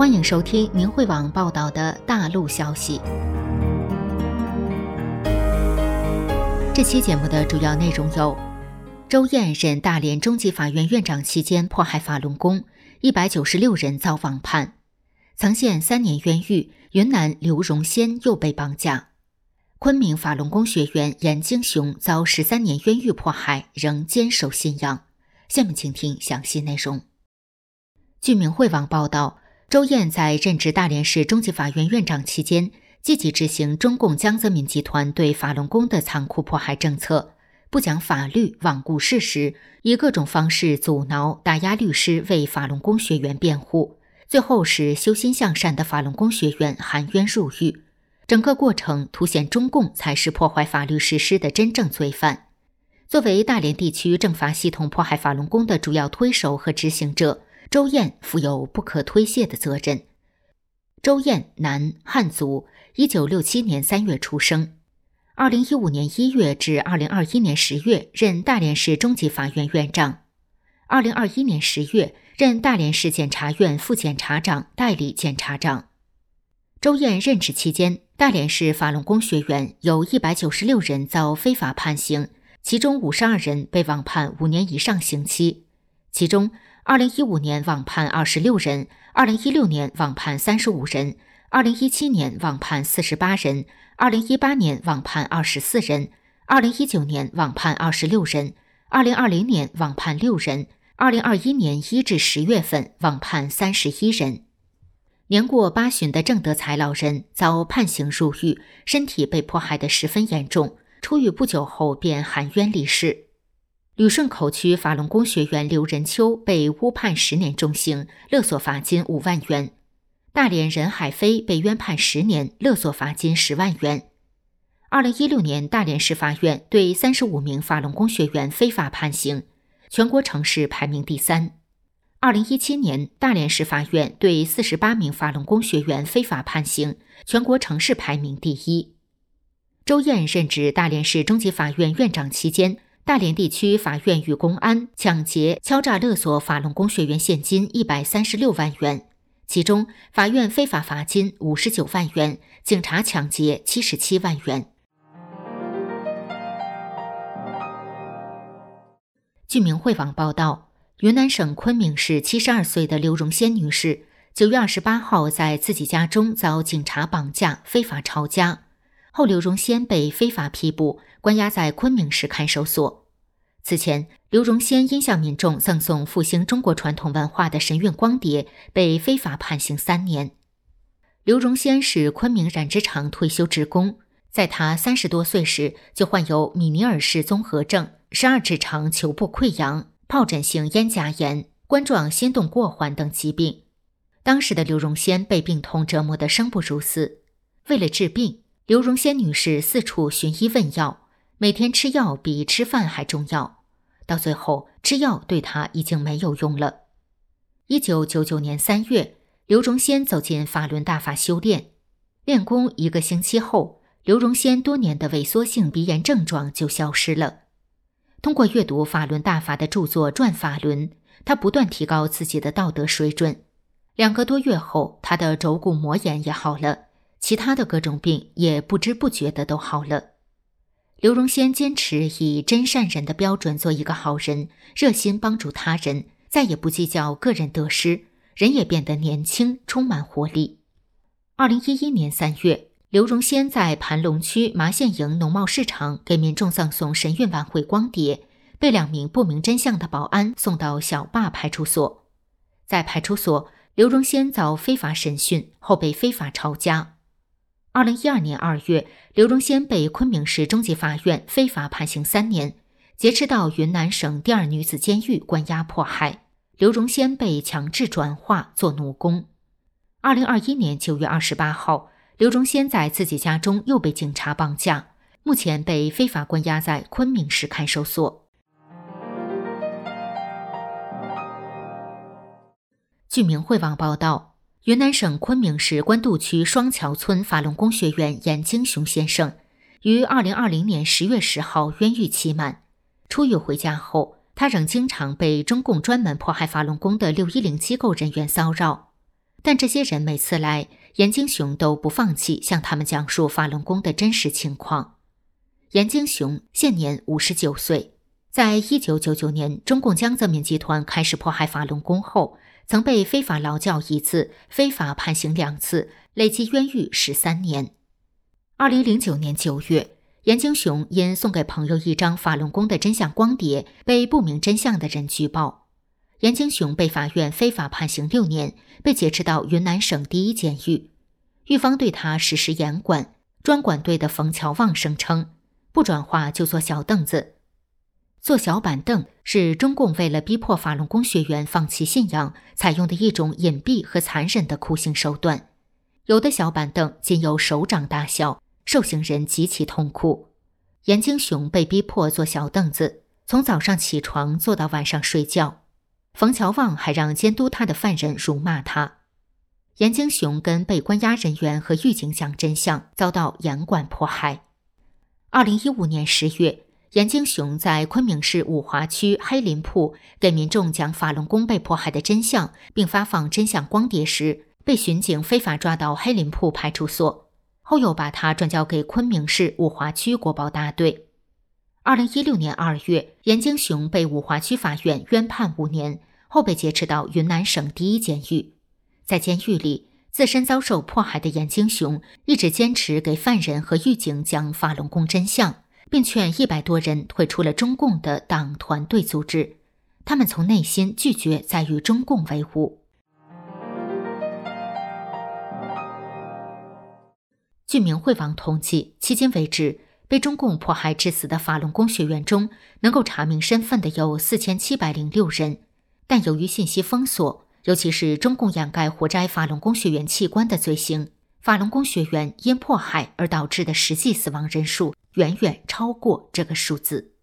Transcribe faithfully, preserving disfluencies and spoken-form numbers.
欢迎收听明慧网报道的大陆消息。这期节目的主要内容有：周燕任大连中级法院院长期间迫害法轮功，一百九十六人遭网判；曾陷三年冤狱，云南刘荣先又被绑架；昆明法轮功学员严京雄遭十三年冤狱迫害，仍坚守信仰。下面请听详细内容。据明慧网报道，周燕在任职大连市中级法院院长期间，积极执行中共江泽民集团对法轮功的残酷迫害政策，不讲法律，罔顾事实，以各种方式阻挠、打压律师为法轮功学员辩护，最后使修心向善的法轮功学员含冤入狱。整个过程凸显中共才是破坏法律实施的真正罪犯。作为大连地区政法系统迫害法轮功的主要推手和执行者，周燕负有不可推卸的责任。周燕，男，汉族，一九六七年三月出生。二零一五年一月至二零二一年十月任大连市中级法院院长。二零二一年十月任大连市检察院副检察长、代理检察长。周燕任职期间，大连市法轮功学员有一百九十六人遭非法判刑，其中五十二人被网判五年以上刑期。其中二零一五年网判二十六人，二零一六年网判三十五人，二零一七年网判四十八人，二零一八年网判二十四人，二零一九年网判二十六人，二零二零年网判六人，二零二一年一至十月份网判三十一人。年过八旬的郑德才老人遭判刑入狱，身体被迫害得十分严重，出狱不久后便含冤离世。旅顺口区法轮功学员刘仁秋被诬判十年重刑，勒索罚金五万元。大连任海飞被冤判十年，勒索罚金十万元。二零一六年，大连市法院对三十五名法轮功学员非法判刑，全国城市排名第三。二零一七年，大连市法院对四十八名法轮功学员非法判刑，全国城市排名第一。周燕任职大连市中级法院院长期间，大连地区法院与公安抢劫、敲诈勒索法轮功学员现金一百三十六万元，其中法院非法罚金五十九万元，警察抢劫七十七万元。据明慧网报道，云南省昆明市七十二岁的刘荣先女士，九月二十八号在自己家中遭警察绑架，非法抄家。后刘荣先被非法批捕，关押在昆明市看守所。此前，刘荣先因向民众赠送复兴中国传统文化的神韵光碟，被非法判刑三年。刘荣先是昆明染织厂退休职工，在他三十多岁时就患有米尼尔氏综合症、十二指肠球部溃疡、疱疹性咽颊炎、冠状心动过缓等疾病。当时的刘荣先被病痛折磨得生不如死。为了治病，刘荣先女士四处寻医问药，每天吃药比吃饭还重要，到最后吃药对她已经没有用了。一九九九年三月，刘荣先走进法轮大法修炼，练功一个星期后，刘荣先多年的萎缩性鼻炎症状就消失了。通过阅读法轮大法的著作《转法轮》，他不断提高自己的道德水准。两个多月后，他的肘骨膜炎也好了，其他的各种病也不知不觉的都好了。刘荣先坚持以真善人的标准做一个好人，热心帮助他人，再也不计较个人得失，人也变得年轻，充满活力。二零一一年三月，刘荣先在盘龙区麻县营农贸市场给民众赠送神韵晚会光碟，被两名不明真相的保安送到小坝派出所。在派出所，刘荣先遭非法审讯后被非法抄家。二零一二年二月，刘荣先被昆明市中级法院非法判刑三年，劫持到云南省第二女子监狱关押迫害。刘荣先被强制转化做奴工。二零二一年九月二十八号，刘荣先在自己家中又被警察绑架，目前被非法关押在昆明市看守所。据明慧网报道，云南省昆明市官渡区双桥村法轮功学员严京雄先生于二零二零年十月十号冤狱期满，出狱回家后，他仍经常被中共专门迫害法轮功的六一零机构人员骚扰。 但这些人每次来，颜京雄都不放弃向他们讲述法轮功的真实情况。颜京雄现年五十九岁，在一九九九年中共江泽民集团开始迫害法轮功后，曾被非法劳教一次，非法判刑两次，累计冤狱十三年。二零零九年九月，颜京雄因送给朋友一张法轮功的真相光碟，被不明真相的人举报。颜京雄被法院非法判刑六年，被劫持到云南省第一监狱。狱方对他实施严管，专管队的冯乔旺声称，不转化就坐小凳子。坐小板凳是中共为了逼迫法轮功学员放弃信仰，采用的一种隐蔽和残忍的酷刑手段。有的小板凳仅有手掌大小，受刑人极其痛苦。颜京雄被逼迫坐小凳子，从早上起床坐到晚上睡觉。冯乔旺还让监督他的犯人辱骂他。颜京雄跟被关押人员和狱警讲真相，遭到严管迫害。二零一五年十月，颜京雄在昆明市五华区黑林铺给民众讲法轮功被迫害的真相，并发放真相光碟时，被巡警非法抓到黑林铺派出所，后又把他转交给昆明市五华区国保大队。二零一六年二月，颜京雄被五华区法院冤判五年，后被劫持到云南省第一监狱。在监狱里，自身遭受迫害的颜京雄一直坚持给犯人和狱警讲法轮功真相，并劝一百多人退出了中共的党团队组织，他们从内心拒绝再与中共为伍。据明慧网统计，迄今为止，被中共迫害致死的法轮功学员中，能够查明身份的有四千七百零六人，但由于信息封锁，尤其是中共掩盖活摘法轮功学员器官的罪行，法轮功学员因迫害而导致的实际死亡人数远远超过这个数字。